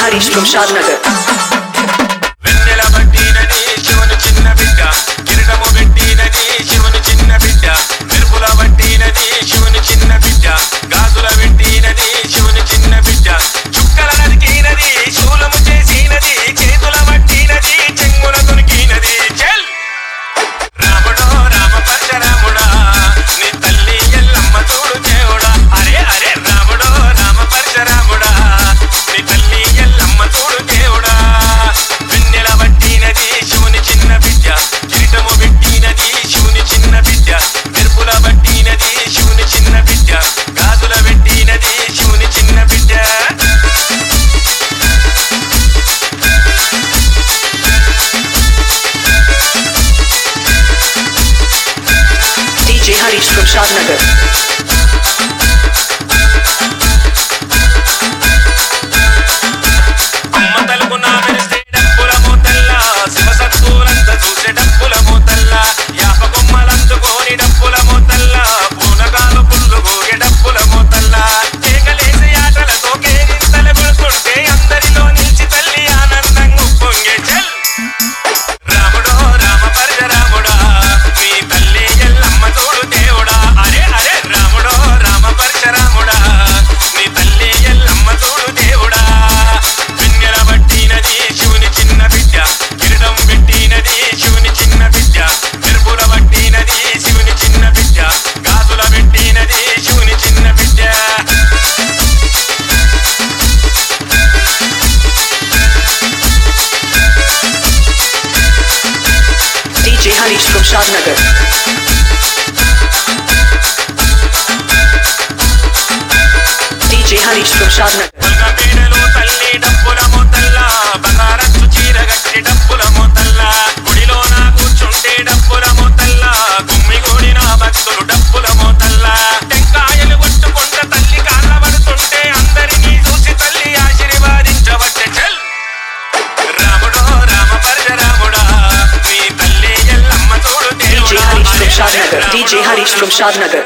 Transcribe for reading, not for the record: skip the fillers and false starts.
Harish from Shadnagar. వెన్నెల పట్టినది శివుని చిన్న బిడ్డ, కిరీటము పెట్టినది శివుని చిన్న బిడ్డ, మెరుపుల పట్టినది శివుని చిన్న బిడ్డ, గాజుల పెట్టినది శివుని చిన్న బిడ్డ, చుక్కల నరికినది శూలము చేసినది, చేతుల పట్టినది చెంగుల దొరికినది. చెల్ రాముడో రామ పరశురాముడా, నీ తల్లి ఎల్లమ్మ చూడు దేవుడా. అరే అరే రాముడో రామ పరశురాముడా, నీ తల్లి ఎల్లమ్మ చూడు దేవుడా. వెన్నెల పట్టినది శివుని చిన్న బిడ్డ, కిరీటము పెట్టినది శివుని చిన్న బిడ్డ, మెరుపుల పట్టినది శివుని చిన్న బిడ్డ, గాజుల పెట్టినది శివుని చిన్న బిడ్డ. DJ Harish from Shadnagar. అమ్మ తలుపు నా మెరిస్తే డప్పుల మోతల్ల, శివ సత్తులంతా చూసే డప్పుల మోతల్ల, యాప కొమ్మలందుకోని డప్పుల మోతల్ల, పూనగాలు పుల్లు గోగే డప్పుల మోతల్ల, కేకలేసి ఆటలతో కేరింతలు కొడుతుంటే అందరిలో నిలిచి తల్లి ఆనందంగా పొంగే. చెల్ రాముడో రామ పరశురాముడా, నీ తల్లి ఎల్లమ్మ చూడు దేవుడా. అరే అరే రాముడో రామ పరశురాముడా, నీ తల్లి ఎల్లమ్మ చూడు దేవుడా. వెన్నెల పట్టినది శివుని చిన్న బిడ్డ, కిరీటం పెట్టినది శివుని చిన్న బిడ్డ, మెరుపుల పట్టినది శివుని చిన్న బిడ్డ, గాజుల పెట్టినది శివుని చిన్న బిడ్డ. DJ Harish from Shadnagar. DJ Harish from Shadnagar. పీడలో తల్లి డప్పుల మోతల్ల, బంగారచ్చు చీర గట్టి డప్పుల మోతల్ల, గుడిలో నా కూర్చుంటే డప్పుల మోతల్ల, గుమ్మి గూడిన భక్తులు డప్పుల మోతల్ల, టెంకాయలు కొట్టుకుంట తల్లి కాళ్ళ పడుతుంటే అందరినీ చూసి తల్లి ఆశీర్వాదించవచ్చే. చెల్ రాముడో రామ పరశురాముడా, నీ తల్లి ఎల్లమ్మ చూడు DJ దేవుడా. Harish from అరే అరే Shadnagar. DJ రాముడో Harish from Shadnagar.